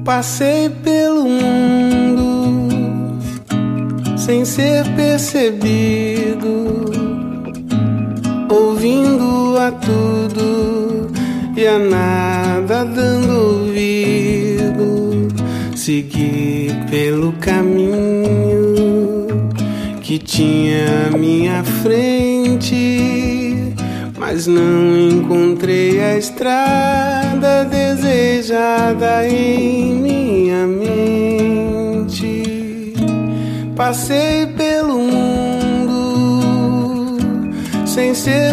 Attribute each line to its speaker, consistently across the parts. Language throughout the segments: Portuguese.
Speaker 1: Passei pelo mundo sem ser percebido, ouvindo a tudo e a nada dando ouvido. Segui pelo caminho que tinha à minha frente, mas não encontrei a estrada desejada em minha mente. Passei pelo mundo sem ser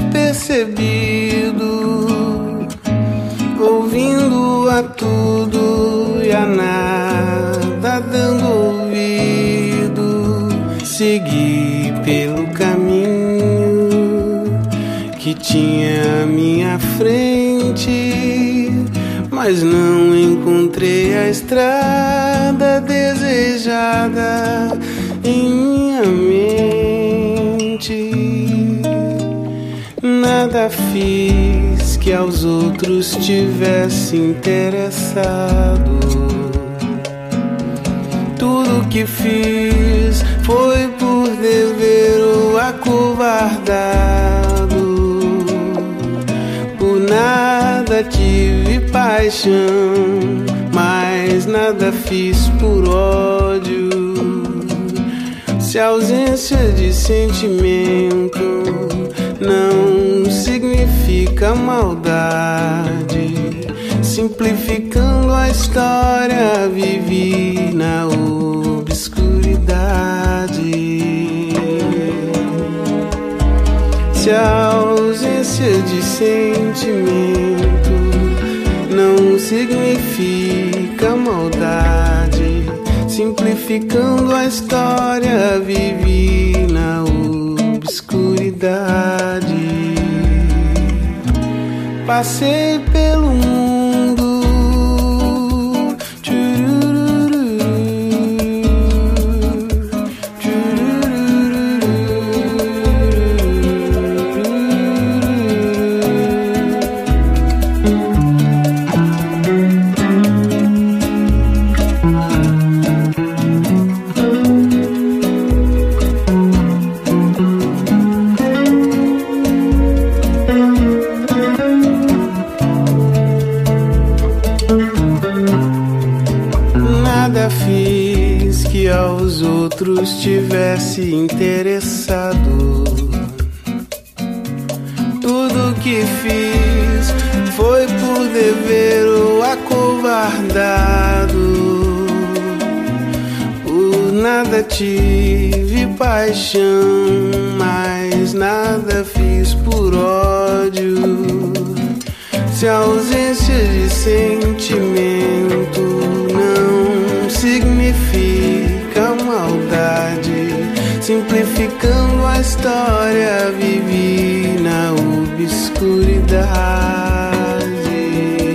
Speaker 1: percebido, ouvindo a tudo e a nada dando ouvido. Segui pelo caminho que tinha à minha frente, mas não encontrei a estrada desejada em minha mente. Nada fiz que aos outros tivesse interessado. Tudo que fiz foi por dever ou acovardado. Por nada tive paixão, mas nada fiz por ódio. Se a ausência de sentimento não significa maldade, simplificando a história, vivi na obscuridade. Se a ausência de sentimento não significa maldade, simplificando a história, vivi na obscuridade. Passei pelo mundo fiz que aos outros tivesse interessado. Tudo que fiz foi por dever ou acovardado. Por nada tive paixão, mas nada fiz por ódio. Se a ausência de sentimento não significa maldade, simplificando a história, vivi na obscuridade.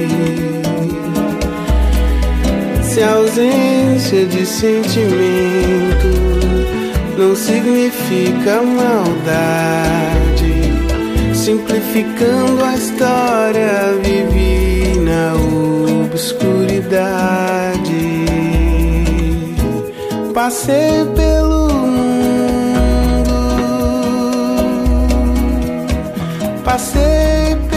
Speaker 1: Se a ausência de sentimento não significa maldade, simplificando a história, vivi na obscuridade. Passei pelo mundo, passei